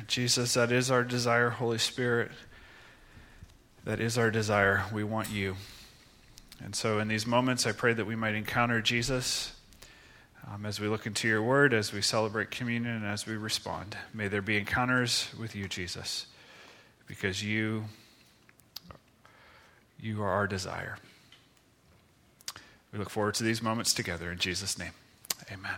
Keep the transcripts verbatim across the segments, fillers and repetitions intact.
Jesus, that is our desire. Holy Spirit, that is our desire. We want you. And so in these moments, I pray that we might encounter Jesus um, as we look into your word, as we celebrate communion, and as we respond. May there be encounters with you, Jesus, because you, you are our desire. We look forward to these moments together in Jesus' name. Amen.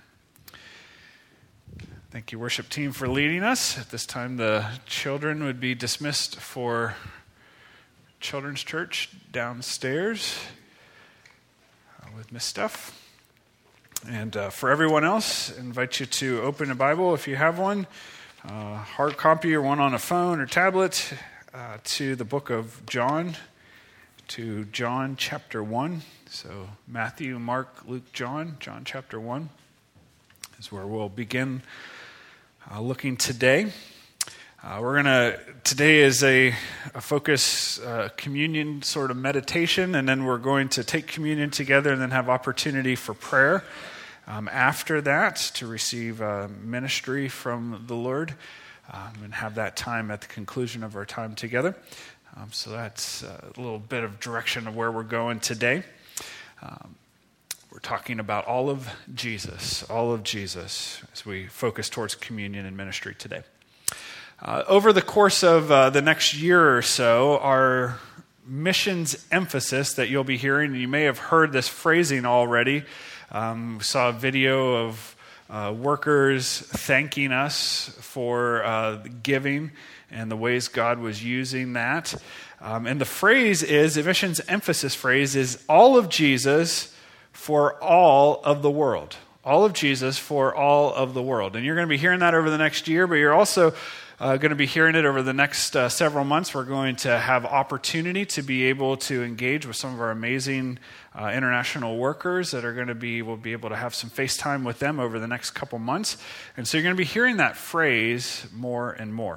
Thank you, worship team, for leading us. At this time, the children would be dismissed for Children's Church downstairs uh, with Miss Steph. And uh, for everyone else, I invite you to open a Bible if you have one, uh, hard copy or one on a phone or tablet, uh, to the book of John, to John chapter one. So Matthew, Mark, Luke, John, John chapter one is where we'll begin uh, looking today. Uh, we're going to, today is a, a focus uh, communion sort of meditation, and then we're going to take communion together and then have opportunity for prayer um, after that to receive uh, ministry from the Lord um, and have that time at the conclusion of our time together. Um, so that's a little bit of direction of where we're going today. Um, we're talking about all of Jesus, all of Jesus, as we focus towards communion and ministry today. Uh, over the course of uh, the next year or so, our missions emphasis that you'll be hearing, and you may have heard this phrasing already. Um, we saw a video of uh, workers thanking us for uh, giving and the ways God was using that. Um, and the phrase is, the missions emphasis phrase is, all of Jesus for all of the world. All of Jesus for all of the world. And you're going to be hearing that over the next year, but you're also uh, going to be hearing it over the next uh, several months. We're going to have opportunity to be able to engage with some of our amazing uh, international workers that are going to be, we'll be able to have some FaceTime with them over the next couple months. And so you're going to be hearing that phrase more and more.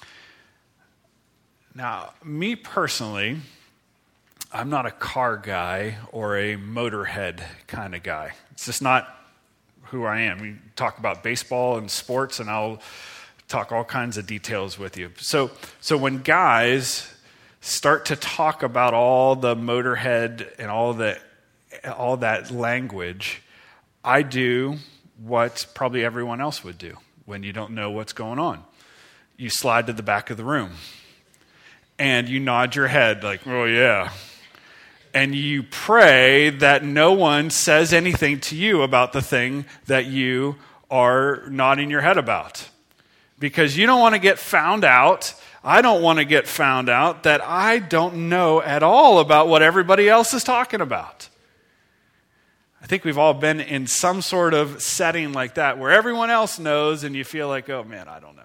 Now, me personally, I'm not a car guy or a motorhead kind of guy. It's just not who I am. We talk about baseball and sports, and I'll talk all kinds of details with you. So, so when guys start to talk about all the motorhead and all the all that language, I do what probably everyone else would do when you don't know what's going on. You slide to the back of the room, and you nod your head like, oh yeah. And you pray that no one says anything to you about the thing that you are nodding your head about. Because you don't want to get found out. I don't want to get found out that I don't know at all about what everybody else is talking about. I think we've all been in some sort of setting like that where everyone else knows and you feel like, oh man, I don't know.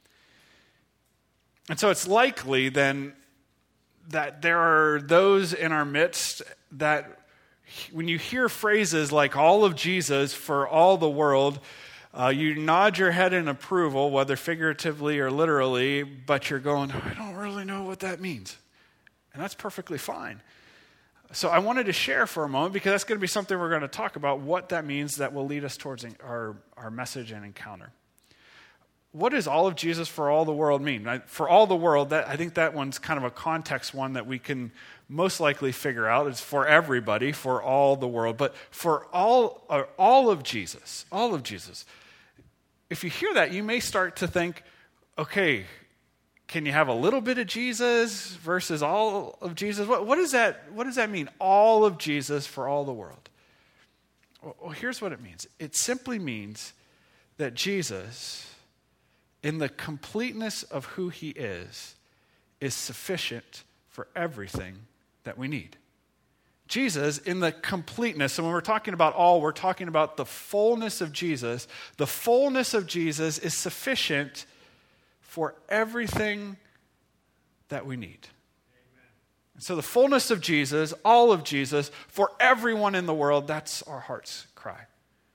And so it's likely then that there are those in our midst that when you hear phrases like all of Jesus for all the world, uh, you nod your head in approval, whether figuratively or literally, but you're going, I don't really know what that means. And that's perfectly fine. So I wanted to share for a moment, because that's going to be something we're going to talk about, what that means that will lead us towards our, our message and encounter. What does all of Jesus for all the world mean? For all the world, that I think that one's kind of a context one that we can most likely figure out. It's for everybody, for all the world. But for all, uh, all of Jesus, all of Jesus, if you hear that, you may start to think, okay, can you have a little bit of Jesus versus all of Jesus? What, what, does, that, what does that mean, all of Jesus for all the world? Well, here's what it means. It simply means that Jesus, in the completeness of who he is, is sufficient for everything that we need. Jesus, in the completeness, and when we're talking about all, we're talking about the fullness of Jesus. The fullness of Jesus is sufficient for everything that we need. Amen. So the fullness of Jesus, all of Jesus, for everyone in the world, that's our heart's cry.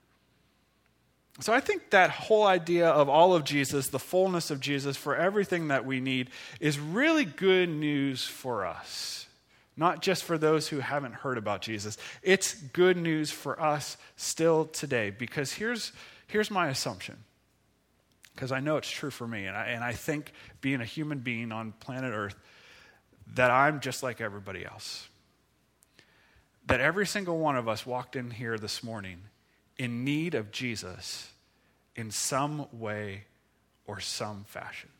So I think that whole idea of all of Jesus, the fullness of Jesus for everything that we need, is really good news for us. Not just for those who haven't heard about Jesus. It's good news for us still today, because here's, here's my assumption. because I know it's true for me. And I, and I think being a human being on planet Earth, that I'm just like everybody else. That every single one of us walked in here this morning in need of Jesus in some way or some fashion.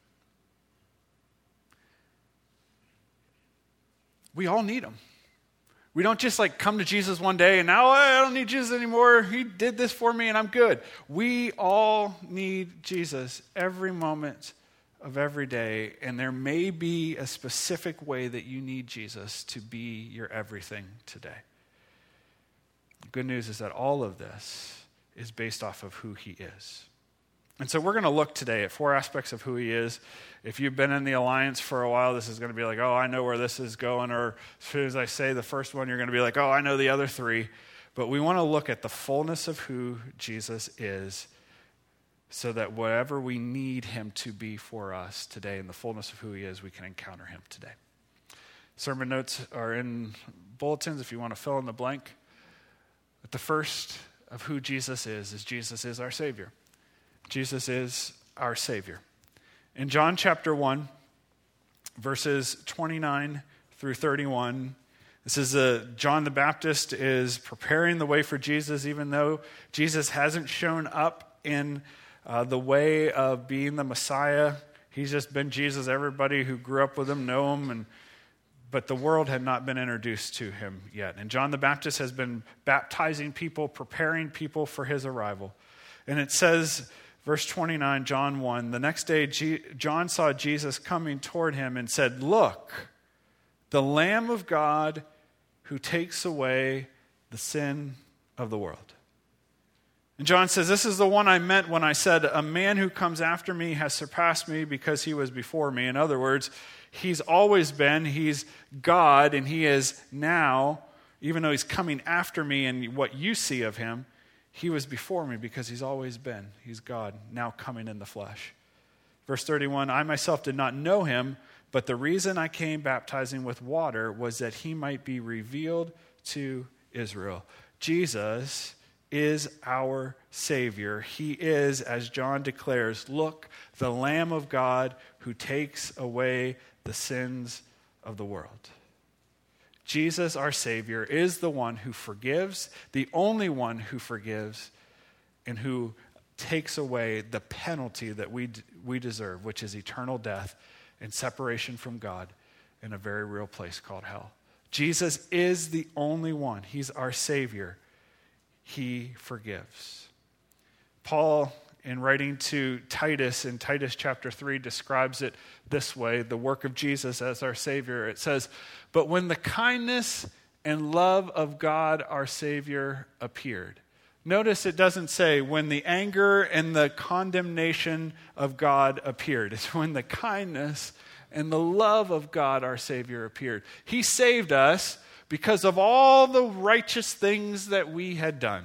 We all need him. We don't just like come to Jesus one day and now I don't need Jesus anymore. He did this for me and I'm good. We all need Jesus every moment of every day. And there may be a specific way that you need Jesus to be your everything today. The good news is that all of this is based off of who he is. And so we're going to look today at four aspects of who he is. If you've been in the Alliance for a while, this is going to be like, oh, I know where this is going. Or as soon as I say the first one, you're going to be like, oh, I know the other three. But we want to look at the fullness of who Jesus is so that whatever we need him to be for us today, in the fullness of who he is, we can encounter him today. Sermon notes are in bulletins if you want to fill in the blank. But the first of who Jesus is, is Jesus is our Savior. Jesus is our Savior. In John chapter one, verses twenty-nine through thirty-one, this is a, John the Baptist is preparing the way for Jesus, even though Jesus hasn't shown up in uh, the way of being the Messiah. He's just been Jesus. Everybody who grew up with him know him, and but the world had not been introduced to him yet. And John the Baptist has been baptizing people, preparing people for his arrival. And it says, verse twenty-nine, John one, the next day G- John saw Jesus coming toward him and said, "Look, the Lamb of God who takes away the sin of the world." And John says, this is the one I meant when I said, a man who comes after me has surpassed me because he was before me. In other words, he's always been, he's God, and he is now, even though he's coming after me and what you see of him, he was before me because he's always been. He's God, now coming in the flesh. Verse thirty-one, I myself did not know him, but the reason I came baptizing with water was that he might be revealed to Israel. Jesus is our Savior. He is, as John declares, look, the Lamb of God who takes away the sins of the world. Jesus, our Savior, is the one who forgives, the only one who forgives, and who takes away the penalty that we we deserve, which is eternal death and separation from God in a very real place called hell. Jesus is the only one. He's our Savior. He forgives. Paul, in writing to Titus, in Titus chapter three, describes it this way, the work of Jesus as our Savior. It says, but when the kindness and love of God our Savior appeared. Notice it doesn't say when the anger and the condemnation of God appeared. It's when the kindness and the love of God our Savior appeared. He saved us because of all the righteous things that we had done.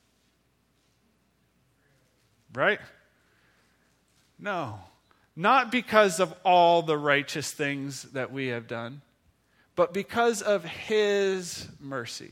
Right? No. Not because of all the righteous things that we have done, but because of his mercy.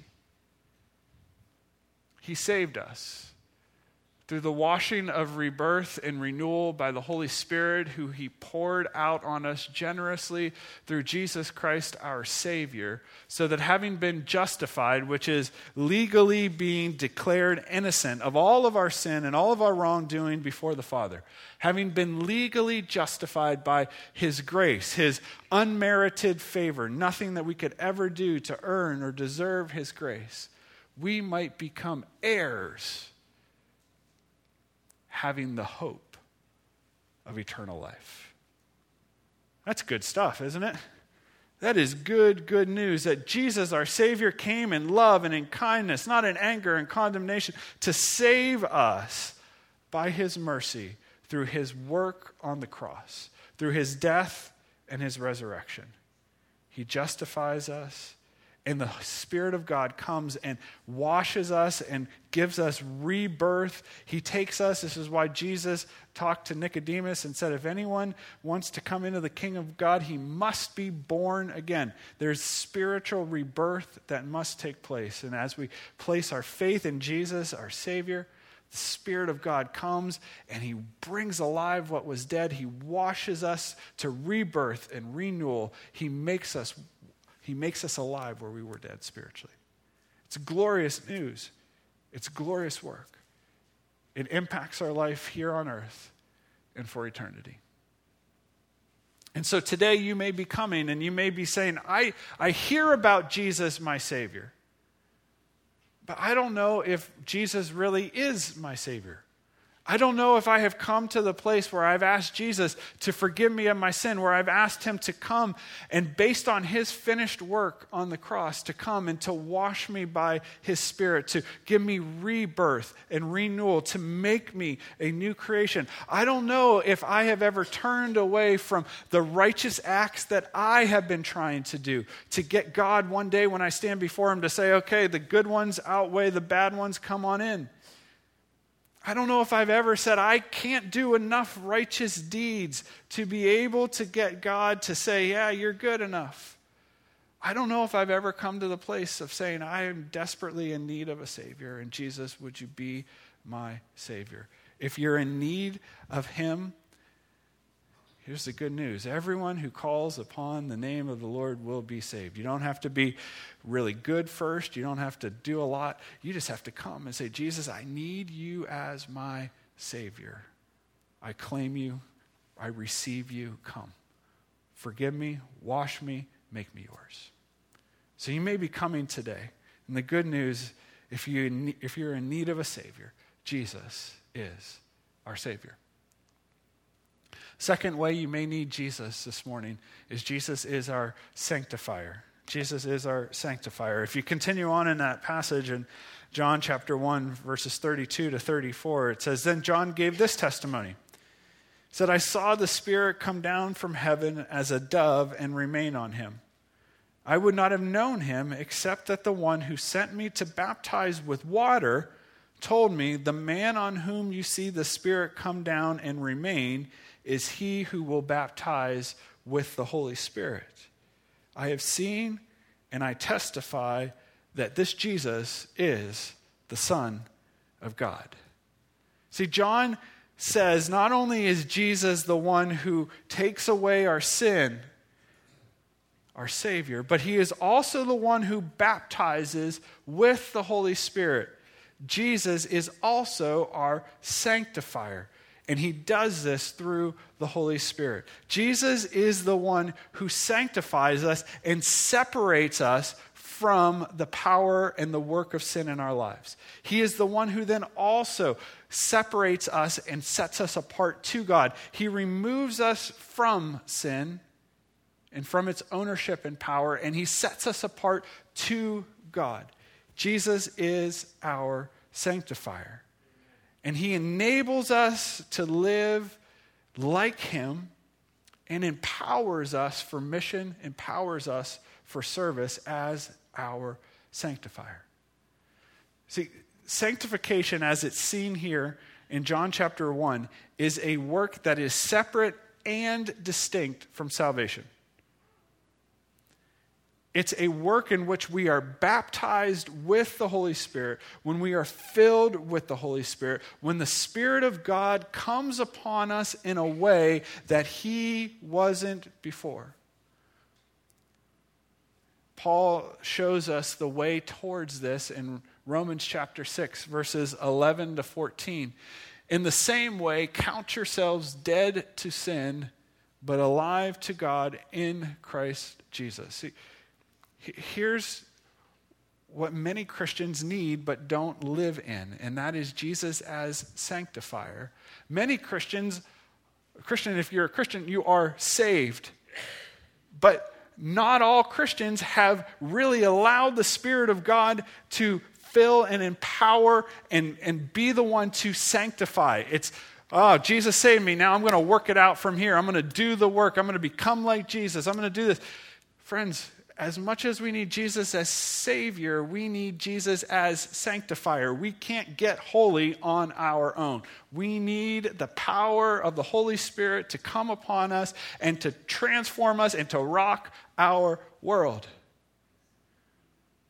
He saved us through the washing of rebirth and renewal by the Holy Spirit, who he poured out on us generously through Jesus Christ our Savior, so that having been justified, which is legally being declared innocent of all of our sin and all of our wrongdoing before the Father, having been legally justified by his grace, his unmerited favor, nothing that we could ever do to earn or deserve his grace, we might become heirs, having the hope of eternal life. That's good stuff, isn't it? That is good, good news that Jesus, our Savior, came in love and in kindness, not in anger and condemnation, to save us by his mercy through his work on the cross, through his death and his resurrection. He justifies us, and the Spirit of God comes and washes us and gives us rebirth. He takes us. This is why Jesus talked to Nicodemus and said, if anyone wants to come into the kingdom of God, he must be born again. There's spiritual rebirth that must take place. And as we place our faith in Jesus, our Savior, The Spirit of God comes and he brings alive what was dead. He washes us to rebirth and renewal. He makes us, he makes us alive where we were dead spiritually. It's glorious news. It's glorious work. It impacts our life here on earth and for eternity. And so today you may be coming and you may be saying, I, I hear about Jesus, my Savior, but I don't know if Jesus really is my Savior. I don't know if I have come to the place where I've asked Jesus to forgive me of my sin, where I've asked him to come and based on his finished work on the cross, to come and to wash me by his Spirit, to give me rebirth and renewal, to make me a new creation. I don't know if I have ever turned away from the righteous acts that I have been trying to do to get God one day when I stand before him to say, okay, the good ones outweigh the bad ones, come on in. I don't know if I've ever said, I can't do enough righteous deeds to be able to get God to say, yeah, you're good enough. I don't know if I've ever come to the place of saying, I am desperately in need of a Savior, and Jesus, would you be my Savior? If you're in need of him, here's the good news. Everyone who calls upon the name of the Lord will be saved. You don't have to be really good first. You don't have to do a lot. You just have to come and say, Jesus, I need you as my Savior. I claim you. I receive you. Come. Forgive me. Wash me. Make me yours. So you may be coming today. And the good news, if you, if you're in need of a Savior, Jesus is our Savior. Second way you may need Jesus this morning is Jesus is our sanctifier. Jesus is our sanctifier. If you continue on in that passage in John chapter one, verses thirty-two to thirty-four, it says, Then John gave this testimony. He said, I saw the Spirit come down from heaven as a dove and remain on him. I would not have known him except that the one who sent me to baptize with water told me, the man on whom you see the Spirit come down and remain is he who will baptize with the Holy Spirit. I have seen and I testify that this Jesus is the Son of God. See, John says not only is Jesus the one who takes away our sin, our Savior, but he is also the one who baptizes with the Holy Spirit. Jesus is also our sanctifier. And he does this through the Holy Spirit. Jesus is the one who sanctifies us and separates us from the power and the work of sin in our lives. He is the one who then also separates us and sets us apart to God. He removes us from sin and from its ownership and power, and he sets us apart to God. Jesus is our sanctifier. And he enables us to live like him and empowers us for mission, empowers us for service as our sanctifier. See, sanctification as it's seen here in John chapter one is a work that is separate and distinct from salvation. It's a work in which we are baptized with the Holy Spirit, when we are filled with the Holy Spirit, when the Spirit of God comes upon us in a way that he wasn't before. Paul shows us the way towards this in Romans chapter six, verses eleven to fourteen. In the same way, count yourselves dead to sin, but alive to God in Christ Jesus. See, here's what many Christians need but don't live in, and that is Jesus as sanctifier. Many Christians, Christian, if you're a Christian, you are saved. But not all Christians have really allowed the Spirit of God to fill and empower and, and be the one to sanctify. It's, oh, Jesus saved me. Now I'm going to work it out from here. I'm going to do the work. I'm going to become like Jesus. I'm going to do this. Friends, as much as we need Jesus as Savior, we need Jesus as sanctifier. We can't get holy on our own. We need the power of the Holy Spirit to come upon us and to transform us and to rock our world.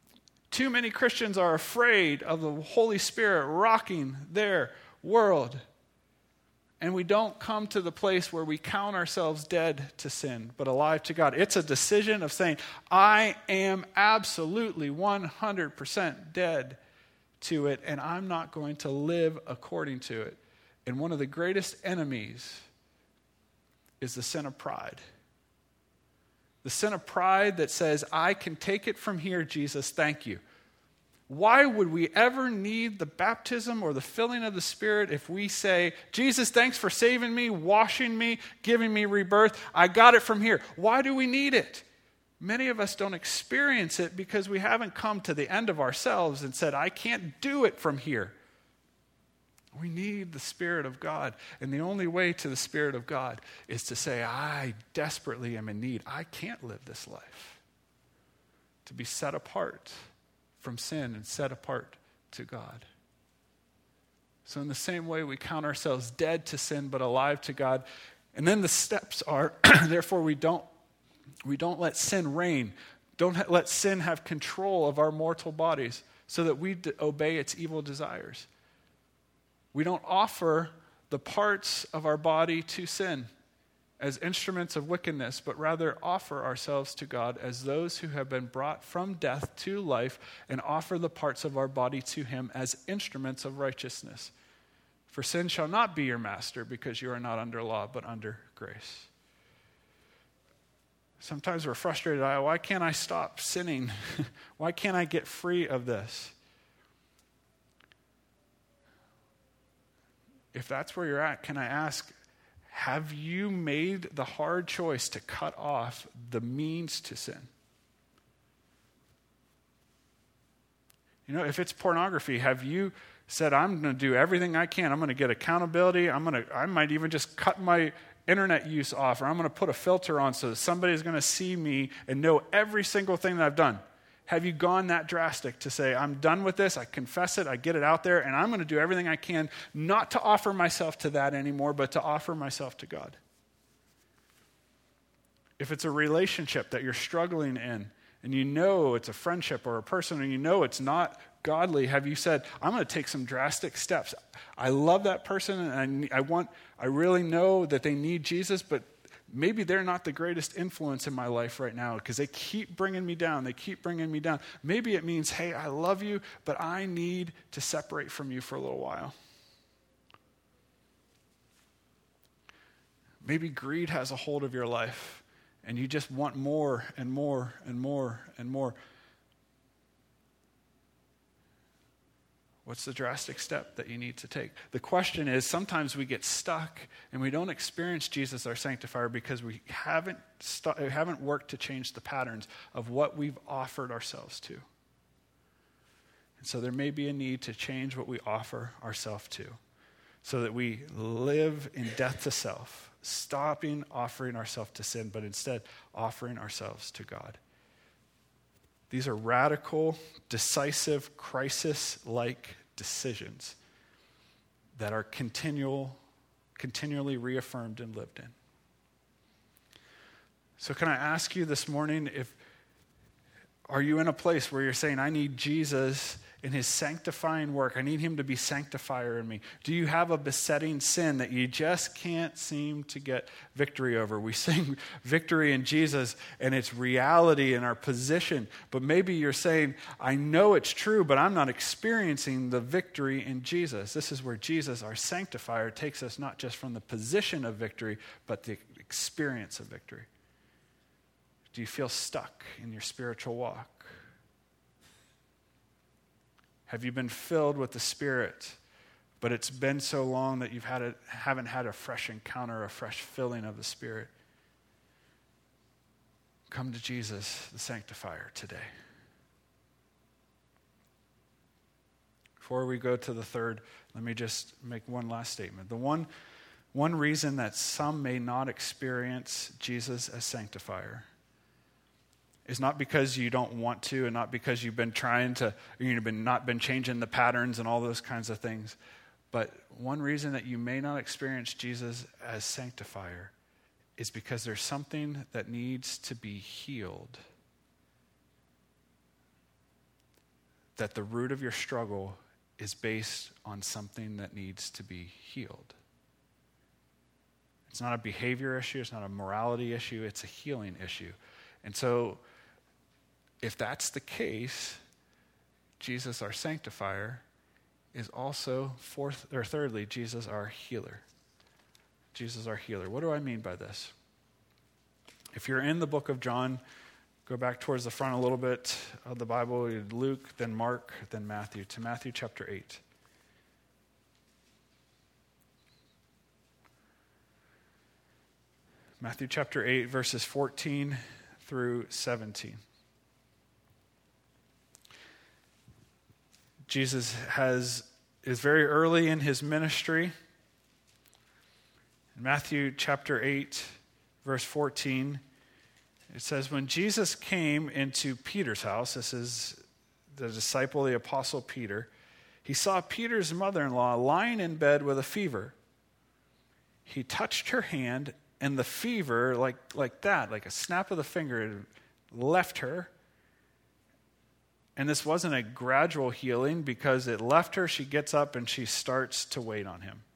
Too many Christians are afraid of the Holy Spirit rocking their world. And we don't come to the place where we count ourselves dead to sin, but alive to God. It's a decision of saying, I am absolutely one hundred percent dead to it, and I'm not going to live according to it. And one of the greatest enemies is the sin of pride. The sin of pride that says, I can take it from here, Jesus, thank you. Why would we ever need the baptism or the filling of the Spirit if we say, Jesus, thanks for saving me, washing me, giving me rebirth. I got it from here. Why do we need it? Many of us don't experience it because we haven't come to the end of ourselves and said, I can't do it from here. We need the Spirit of God. And the only way to the Spirit of God is to say, I desperately am in need. I can't live this life. To be set apart from sin and set apart to God. So in the same way, we count ourselves dead to sin but alive to God. And then the steps are, therefore we don't, we don't let sin reign. Don't ha- let sin have control of our mortal bodies so that we d- obey its evil desires. We don't offer the parts of our body to sin as instruments of wickedness, but rather offer ourselves to God as those who have been brought from death to life and offer the parts of our body to him as instruments of righteousness. For sin shall not be your master because you are not under law, but under grace. Sometimes we're frustrated. Why can't I stop sinning? Why can't I get free of this? If that's where you're at, can I ask, have you made the hard choice to cut off the means to sin? You know, if it's pornography, have you said, I'm going to do everything I can. I'm going to get accountability. I'm going to, I might even just cut my internet use off, or I'm going to put a filter on so that somebody's going to see me and know every single thing that I've done. Have you gone that drastic to say, I'm done with this, I confess it, I get it out there, and I'm going to do everything I can not to offer myself to that anymore, but to offer myself to God? If it's a relationship that you're struggling in, and you know it's a friendship or a person, and you know it's not godly, have you said, I'm going to take some drastic steps. I love that person, and I, I want, I really know that they need Jesus, but maybe they're not the greatest influence in my life right now because they keep bringing me down. They keep bringing me down. Maybe it means, hey, I love you, but I need to separate from you for a little while. Maybe greed has a hold of your life and you just want more and more and more and more. What's the drastic step that you need to take? The question is, sometimes we get stuck and we don't experience Jesus our sanctifier because we haven't st- haven't worked to change the patterns of what we've offered ourselves to. And so there may be a need to change what we offer ourselves to so that we live in death to self, stopping offering ourselves to sin, but instead offering ourselves to God. These are radical, decisive, crisis-like decisions that are continual, continually reaffirmed and lived in. So can I ask you this morning, if are you in a place where you're saying, I need Jesus in his sanctifying work. I need him to be sanctifier in me. Do you have a besetting sin that you just can't seem to get victory over? We sing victory in Jesus and it's reality in our position. But maybe you're saying, I know it's true, but I'm not experiencing the victory in Jesus. This is where Jesus, our sanctifier, takes us not just from the position of victory, but the experience of victory. Do you feel stuck in your spiritual walk? Have you been filled with the Spirit, but it's been so long that you've had a, haven't had a fresh encounter, a fresh filling of the Spirit? Come to Jesus, the sanctifier, today. Before we go to the third, let me just make one last statement. The one, one reason that some may not experience Jesus as sanctifier is not because you don't want to and not because you've been trying to, you've been not been changing the patterns and all those kinds of things. But one reason that you may not experience Jesus as sanctifier is because there's something that needs to be healed. that the root of your struggle is based on something that needs to be healed. It's not a behavior issue. It's not a morality issue. It's a healing issue. And so if that's the case, Jesus, our sanctifier, is also, fourth or thirdly, Jesus, our healer. Jesus, our healer. What do I mean by this? If you're in the book of John, go back towards the front a little bit of the Bible, Luke, then Mark, then Matthew, to Matthew chapter eight. Matthew chapter eight, verses fourteen through seventeen. Jesus has is very early in his ministry. In Matthew chapter eight, verse fourteen, it says, when Jesus came into Peter's house, this is the disciple, the apostle Peter, he saw Peter's mother-in-law lying in bed with a fever. He touched her hand, and the fever, like, like that, like a snap of the finger, left her. And this wasn't a gradual healing because it left her. She gets up and she starts to wait on him.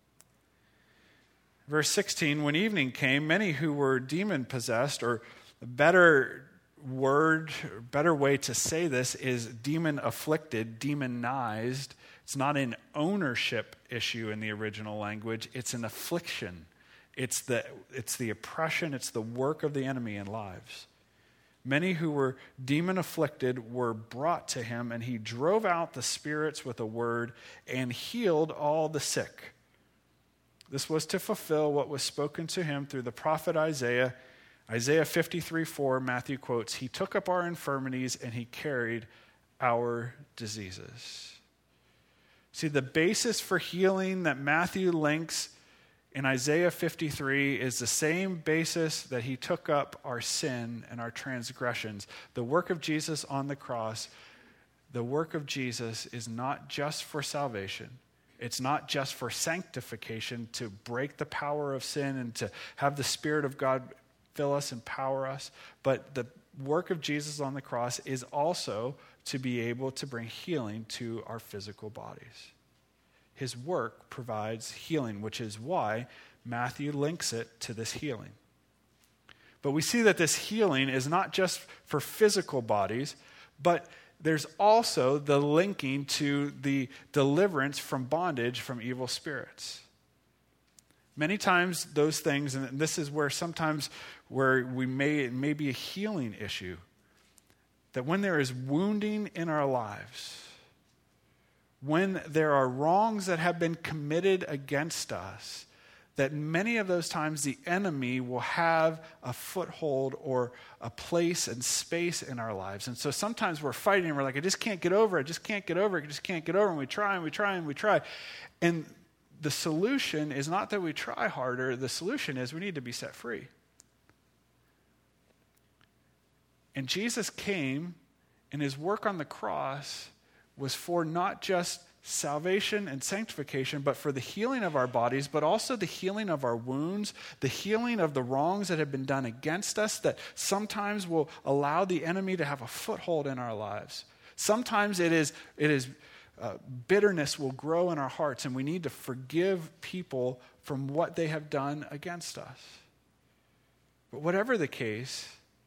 Verse sixteen, when evening came, many who were demon-possessed, or a better word, better way to say this is demon-afflicted, demonized. It's not an ownership issue in the original language. It's an affliction. It's the, it's the oppression. It's the work of the enemy in lives. Many who were demon-afflicted were brought to him, and he drove out the spirits with a word and healed all the sick. This was to fulfill what was spoken to him through the prophet Isaiah. Isaiah fifty-three four, Matthew quotes, he took up our infirmities and he carried our diseases. See, the basis for healing that Matthew links in Isaiah fifty-three is the same basis that he took up our sin and our transgressions. The work of Jesus on the cross, the work of Jesus is not just for salvation. It's not just for sanctification, to break the power of sin and to have the Spirit of God fill us, empower us. But the work of Jesus on the cross is also to be able to bring healing to our physical bodies. His work provides healing, which is why Matthew links it to this healing. But we see that this healing is not just for physical bodies, but there's also the linking to the deliverance from bondage from evil spirits. Many times those things, and this is where sometimes where we may, it may be a healing issue, that when there is wounding in our lives, when there are wrongs that have been committed against us, that many of those times the enemy will have a foothold or a place and space in our lives. And so sometimes we're fighting and we're like, I just can't get over it, I just can't get over it, I just can't get over it. And we try and we try and we try. And the solution is not that we try harder, the solution is we need to be set free. And Jesus came, and his work on the cross was for not just salvation and sanctification, but for the healing of our bodies, but also the healing of our wounds, the healing of the wrongs that have been done against us that sometimes will allow the enemy to have a foothold in our lives. Sometimes it is, it is uh, bitterness will grow in our hearts, and we need to forgive people from what they have done against us. But whatever the case,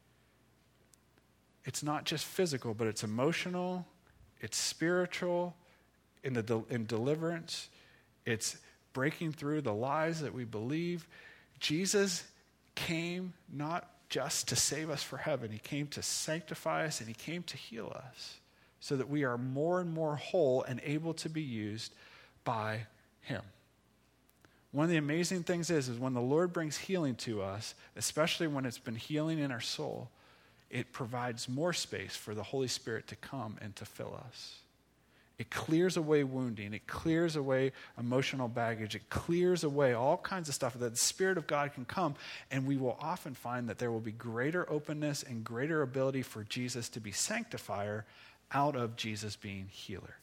it's not just physical, but it's emotional, it's spiritual, in the de- in deliverance. It's breaking through the lies that we believe. Jesus came not just to save us for heaven. He came to sanctify us, and he came to heal us so that we are more and more whole and able to be used by him. One of the amazing things is, is when the Lord brings healing to us, especially when it's been healing in our soul, it provides more space for the Holy Spirit to come and to fill us. It clears away wounding. It clears away emotional baggage. It clears away all kinds of stuff that the Spirit of God can come, and we will often find that there will be greater openness and greater ability for Jesus to be sanctifier out of Jesus being healer.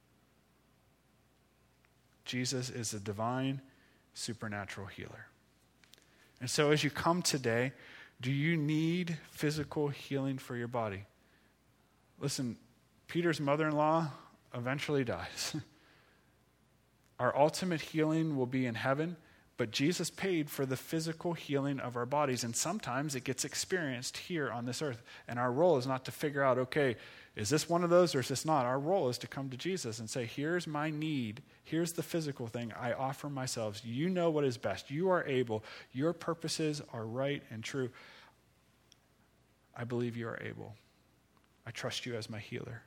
Jesus is a divine, supernatural healer. And so as you come today, do you need physical healing for your body? Listen, Peter's mother-in-law eventually dies. Our ultimate healing will be in heaven, but Jesus paid for the physical healing of our bodies, and sometimes it gets experienced here on this earth. And our role is not to figure out, okay, is this one of those or is this not? Our role is to come to Jesus and say, here's my need. Here's the physical thing. I offer myself. You know what is best. You are able. Your purposes are right and true. I believe you are able. I trust you as my healer.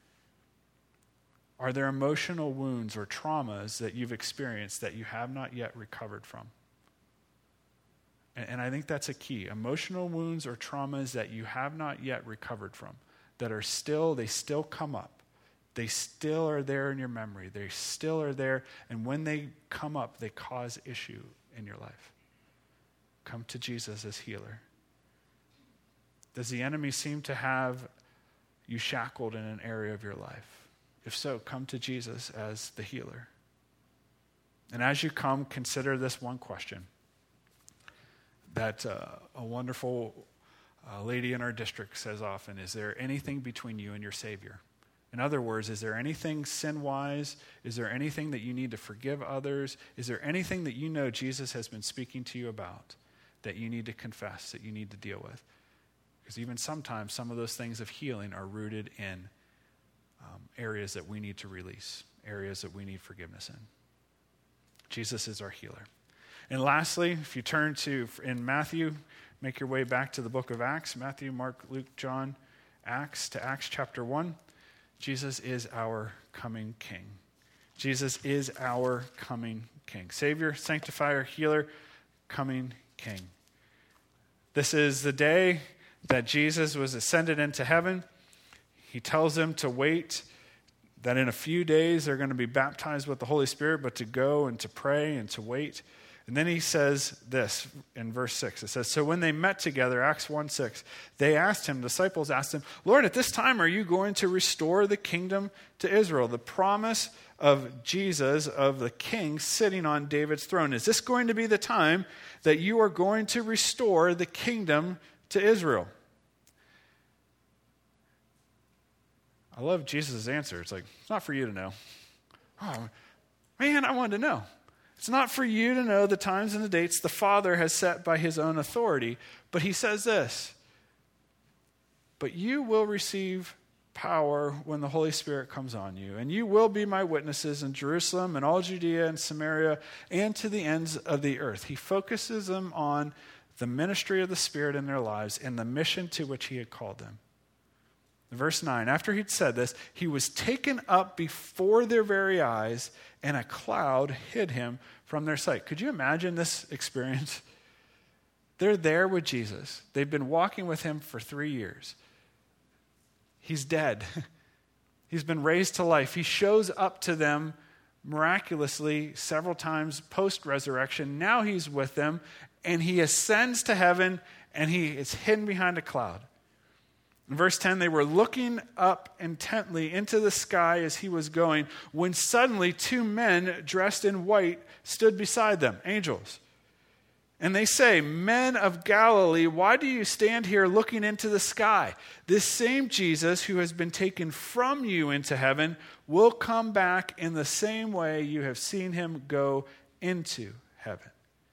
Are there emotional wounds or traumas that you've experienced that you have not yet recovered from? And, and I think that's a key. Emotional wounds or traumas that you have not yet recovered from, that are still, they still come up. They still are there in your memory. They still are there. And when they come up, they cause issue in your life. Come to Jesus as healer. Does the enemy seem to have you shackled in an area of your life? If so, come to Jesus as the healer. And as you come, consider this one question that uh, a wonderful uh, lady in our district says often: is there anything between you and your Savior? In other words, is there anything sin-wise? Is there anything that you need to forgive others? Is there anything that you know Jesus has been speaking to you about that you need to confess, that you need to deal with? Because even sometimes some of those things of healing are rooted in Um, areas that we need to release, areas that we need forgiveness in. Jesus is our healer. And lastly, if you turn to, in Matthew, make your way back to the book of Acts, Matthew, Mark, Luke, John, Acts, to Acts chapter one. Jesus is our coming King. Jesus is our coming King. Savior, sanctifier, healer, coming King. This is the day that Jesus was ascended into heaven. He tells them to wait, that in a few days they're going to be baptized with the Holy Spirit, but to go and to pray and to wait. And then he says this in verse six. It says, so when they met together, Acts one six, they asked him, disciples asked him, Lord, at this time are you going to restore the kingdom to Israel? The promise of Jesus, of the king sitting on David's throne. Is this going to be the time that you are going to restore the kingdom to Israel? I love Jesus' answer. It's like, it's not for you to know. Oh, man, I wanted to know. It's not for you to know the times and the dates the Father has set by his own authority. But he says this, but you will receive power when the Holy Spirit comes on you, and you will be my witnesses in Jerusalem and all Judea and Samaria and to the ends of the earth. He focuses them on the ministry of the Spirit in their lives and the mission to which he had called them. Verse nine, after he'd said this, he was taken up before their very eyes, and a cloud hid him from their sight. Could you imagine this experience? They're there with Jesus. They've been walking with him for three years. He's dead. He's been raised to life. He shows up to them miraculously several times post-resurrection. Now he's with them, and he ascends to heaven, and he is hidden behind a cloud. In verse ten, they were looking up intently into the sky as he was going, when suddenly two men dressed in white stood beside them, angels. And they say, men of Galilee, why do you stand here looking into the sky? This same Jesus who has been taken from you into heaven will come back in the same way you have seen him go into heaven.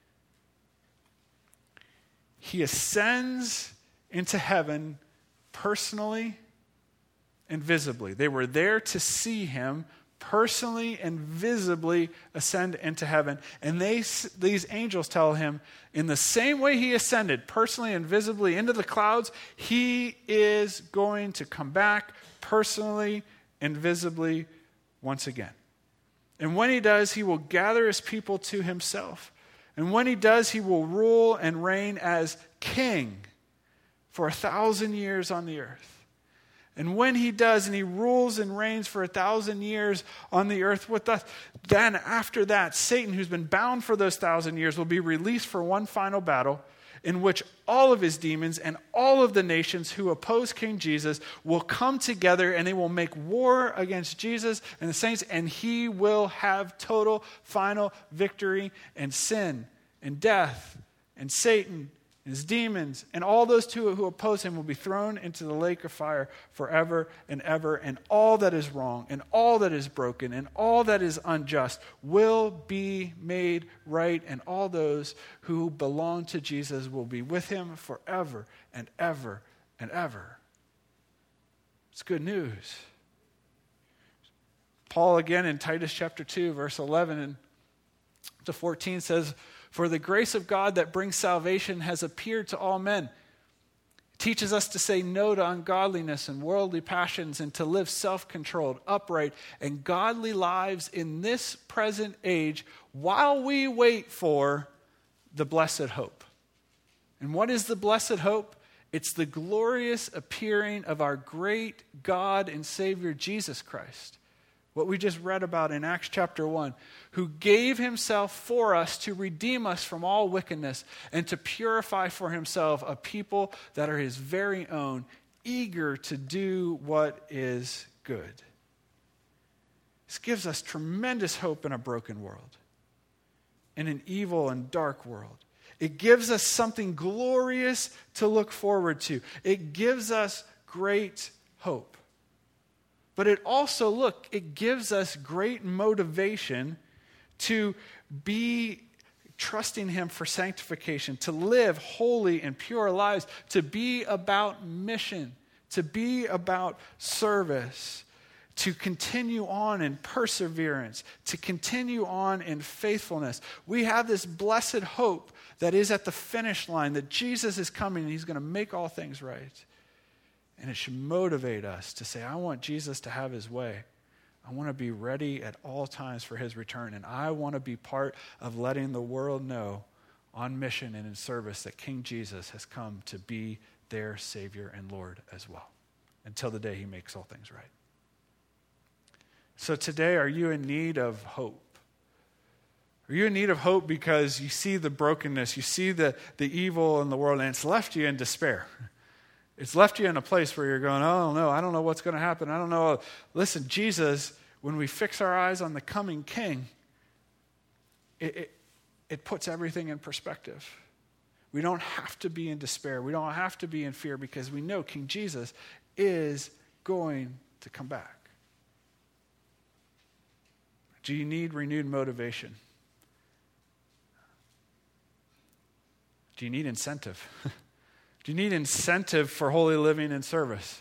He ascends into heaven personally and visibly. They were there to see him personally and visibly ascend into heaven. And they, these angels tell him, in the same way he ascended personally and visibly into the clouds, he is going to come back personally and visibly once again. And when he does, he will gather his people to himself. And when he does, he will rule and reign as king for a thousand years on the earth. And when he does, and he rules and reigns for a thousand years on the earth with us, then after that, Satan, who's been bound for those thousand years, will be released for one final battle in which all of his demons and all of the nations who oppose King Jesus will come together, and they will make war against Jesus and the saints, and he will have total final victory, and sin and death and Satan his demons, and all those two who oppose him will be thrown into the lake of fire forever and ever, and all that is wrong, and all that is broken, and all that is unjust will be made right, and all those who belong to Jesus will be with him forever and ever and ever. It's good news. Paul again in Titus chapter two, verse eleven and to fourteen says, "For the grace of God that brings salvation has appeared to all men. It teaches us to say no to ungodliness and worldly passions and to live self-controlled, upright, and godly lives in this present age while we wait for the blessed hope." And what is the blessed hope? It's the glorious appearing of our great God and Savior Jesus Christ. What we just read about in Acts chapter one, who gave himself for us to redeem us from all wickedness and to purify for himself a people that are his very own, eager to do what is good. This gives us tremendous hope in a broken world, in an evil and dark world. It gives us something glorious to look forward to. It gives us great hope. But it also, look, it gives us great motivation to be trusting him for sanctification, to live holy and pure lives, to be about mission, to be about service, to continue on in perseverance, to continue on in faithfulness. We have this blessed hope that is at the finish line, that Jesus is coming and he's going to make all things right. And it should motivate us to say, I want Jesus to have his way. I want to be ready at all times for his return. And I want to be part of letting the world know on mission and in service that King Jesus has come to be their Savior and Lord as well, until the day he makes all things right. So today, are you in need of hope? Are you in need of hope because you see the brokenness, you see the, the evil in the world, and it's left you in despair? It's left you in a place where you're going, oh no, I don't know what's going to happen. I don't know. Listen, Jesus, when we fix our eyes on the coming King, it, it, it puts everything in perspective. We don't have to be in despair. We don't have to be in fear because we know King Jesus is going to come back. Do you need renewed motivation? Do you need incentive? Do you need incentive for holy living and service?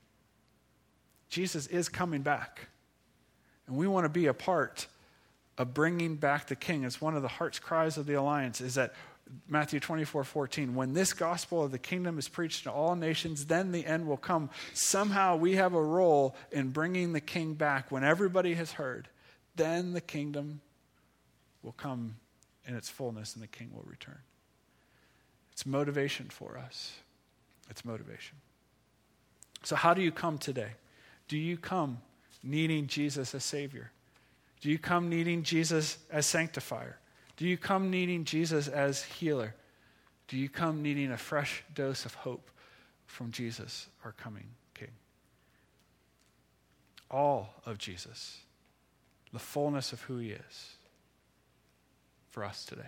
Jesus is coming back. And we want to be a part of bringing back the King. It's one of the heart's cries of the Alliance is that Matthew twenty-four fourteen, when this gospel of the kingdom is preached to all nations, then the end will come. Somehow we have a role in bringing the King back. When everybody has heard, then the kingdom will come in its fullness and the King will return. It's motivation for us. It's motivation. So how do you come today? Do you come needing Jesus as Savior? Do you come needing Jesus as sanctifier? Do you come needing Jesus as healer? Do you come needing a fresh dose of hope from Jesus, our coming King? All of Jesus, the fullness of who he is for us today.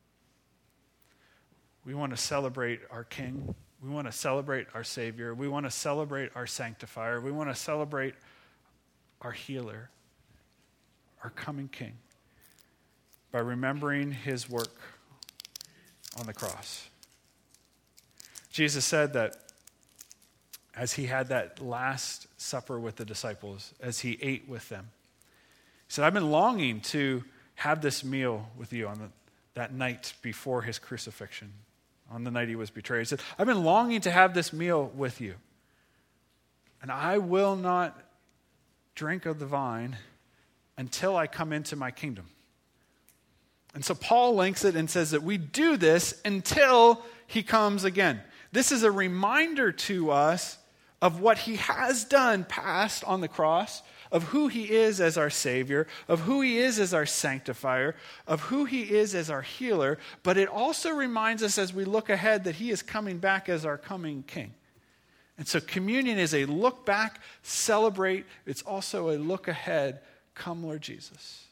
We want to celebrate our King. We want to celebrate our Savior. We want to celebrate our sanctifier. We want to celebrate our healer, our coming King, by remembering his work on the cross. Jesus said that as he had that last supper with the disciples, as he ate with them, he said, I've been longing to have this meal with you on the, that night before his crucifixion, on the night he was betrayed. He said, I've been longing to have this meal with you, and I will not drink of the vine until I come into my kingdom. And so Paul links it and says that we do this until he comes again. This is a reminder to us of what he has done past on the cross, of who he is as our Savior, of who he is as our sanctifier, of who he is as our healer, but it also reminds us as we look ahead that he is coming back as our coming King. And so communion is a look back, celebrate. It's also a look ahead, come Lord Jesus.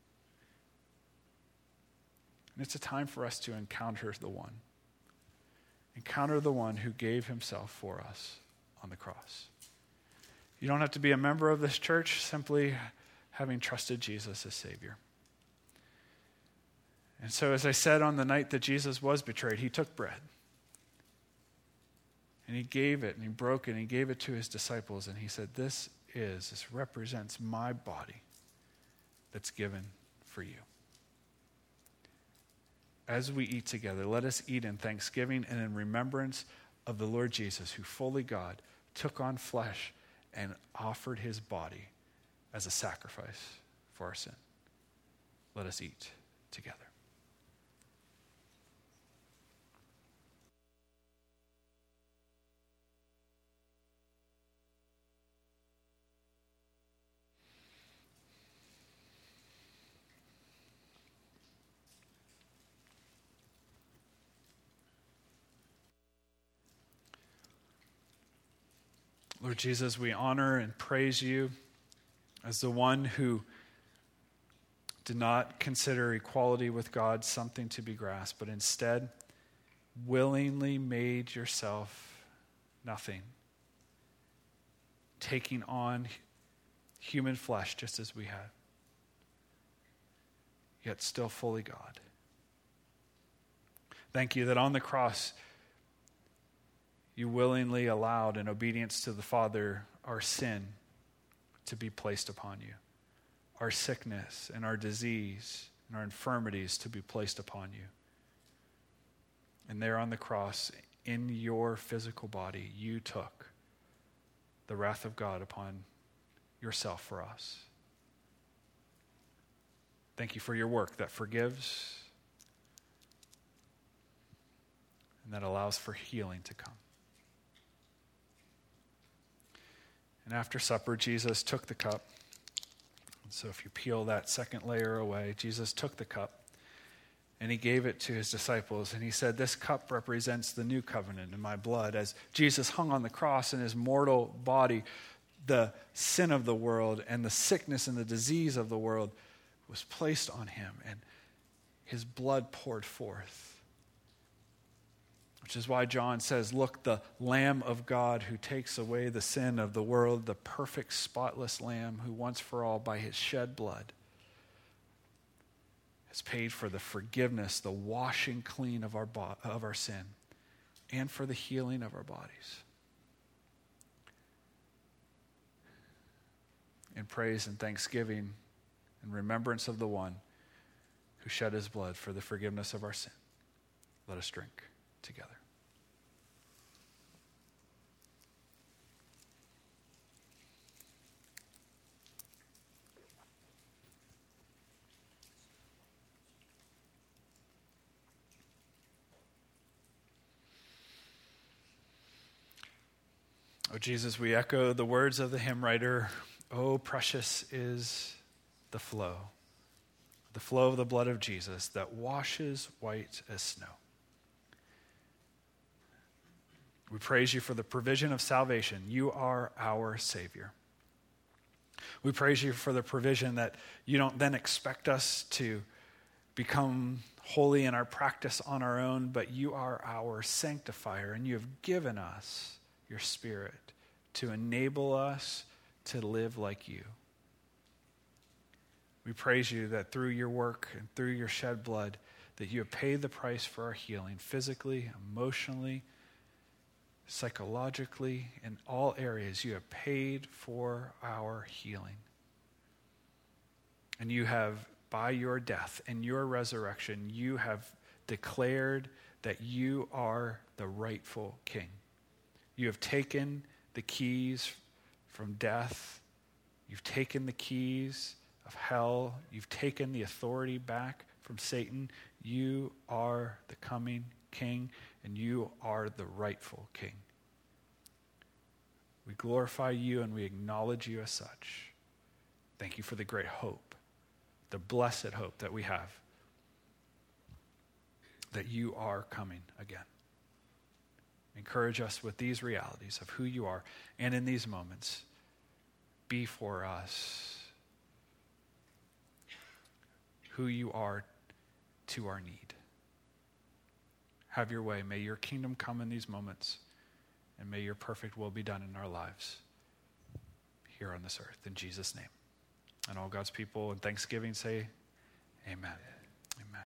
And it's a time for us to encounter the one. Encounter the one who gave himself for us on the cross. You don't have to be a member of this church, simply having trusted Jesus as Savior. And so, as I said, on the night that Jesus was betrayed, he took bread. And he gave it, and he broke it, and he gave it to his disciples. And he said, this is, this represents my body that's given for you. As we eat together, let us eat in thanksgiving and in remembrance of the Lord Jesus, who fully God took on flesh and offered his body as a sacrifice for our sin. Let us eat together. Lord Jesus, we honor and praise you as the one who did not consider equality with God something to be grasped, but instead willingly made yourself nothing, taking on human flesh just as we had, yet still fully God. Thank you that on the cross, you willingly allowed, in obedience to the Father, our sin to be placed upon you, our sickness and our disease and our infirmities to be placed upon you. And there on the cross, in your physical body, you took the wrath of God upon yourself for us. Thank you for your work that forgives and that allows for healing to come. And after supper, Jesus took the cup. And so if you peel that second layer away, Jesus took the cup and he gave it to his disciples. And he said, this cup represents the new covenant in my blood. As Jesus hung on the cross in his mortal body, the sin of the world and the sickness and the disease of the world was placed on him. And his blood poured forth. Which is why John says, look, the Lamb of God who takes away the sin of the world, the perfect, spotless Lamb who once for all by his shed blood has paid for the forgiveness, the washing clean of our, bo- of our sin, and for the healing of our bodies. In praise and thanksgiving and remembrance of the one who shed his blood for the forgiveness of our sin, let us drink together. Oh, Jesus, we echo the words of the hymn writer, oh, precious is the flow, the flow of the blood of Jesus that washes white as snow. We praise you for the provision of salvation. You are our Savior. We praise you for the provision that you don't then expect us to become holy in our practice on our own, but you are our sanctifier, and you have given us your Spirit to enable us to live like you. We praise you that through your work and through your shed blood, that you have paid the price for our healing, physically, emotionally, psychologically, in all areas. You have paid for our healing. And you have, by your death and your resurrection, you have declared that you are the rightful king. You have taken the keys from death. You've taken the keys of hell. You've taken the authority back from Satan. You are the coming king, and you are the rightful king. We glorify you and we acknowledge you as such. Thank you for the great hope, the blessed hope that we have, that you are coming again. Encourage us with these realities of who you are, and in these moments, be for us who you are to our need. Have your way. May your kingdom come in these moments, and may your perfect will be done in our lives here on this earth. In Jesus' name. And all God's people in thanksgiving say, amen. Amen.